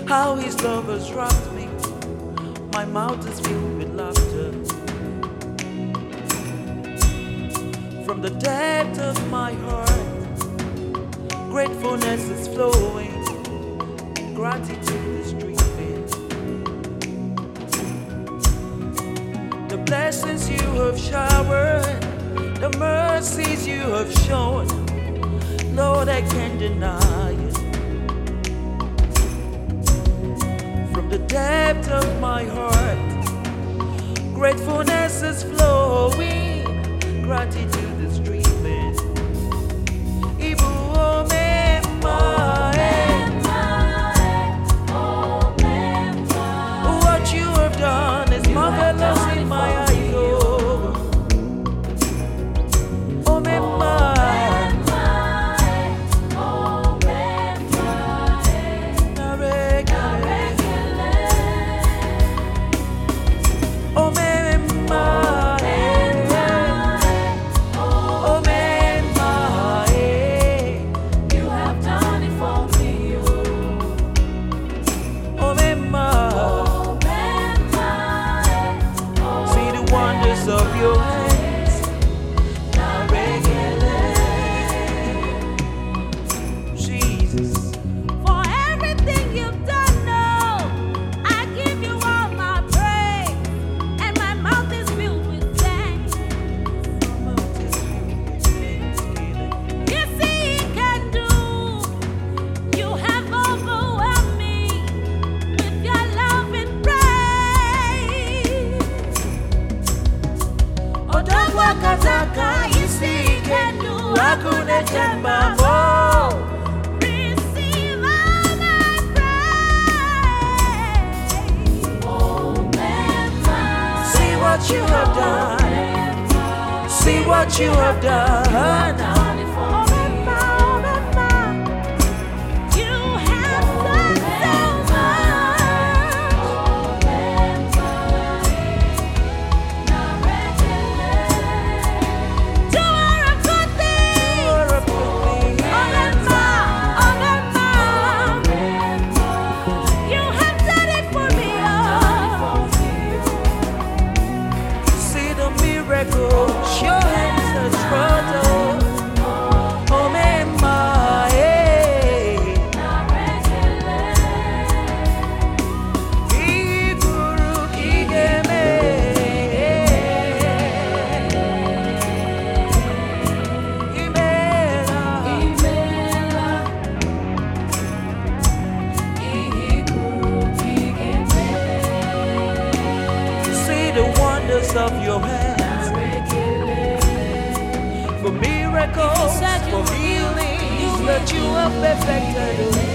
How his love has wrapped me. My mouth is filled with laughter. From the depth of my heart, gratefulness is flowing, gratitude is streaming. The blessings you have showered, the mercies you have shown, Lord, I can't deny it. From the depth of my heart, gratefulness is flowing, gratitude is streaming. Ibu omema, what you have done is marvelous in my eyes. Of your hands, Jesus, for everything you've done, now I give you all my praise, and my mouth is filled with thanks. You see, He can do. You have overwhelmed me with your love and praise. Kataka, you see, can do. Hakuna jambo. Receive all my praise. Oh, see what you have done. See what you have done. Your hands are throttle. Oh, mema, Iguru kigeme. Imela. Iguru kigeme. See the wonders of your hands. For miracles, for healings that you have perfected.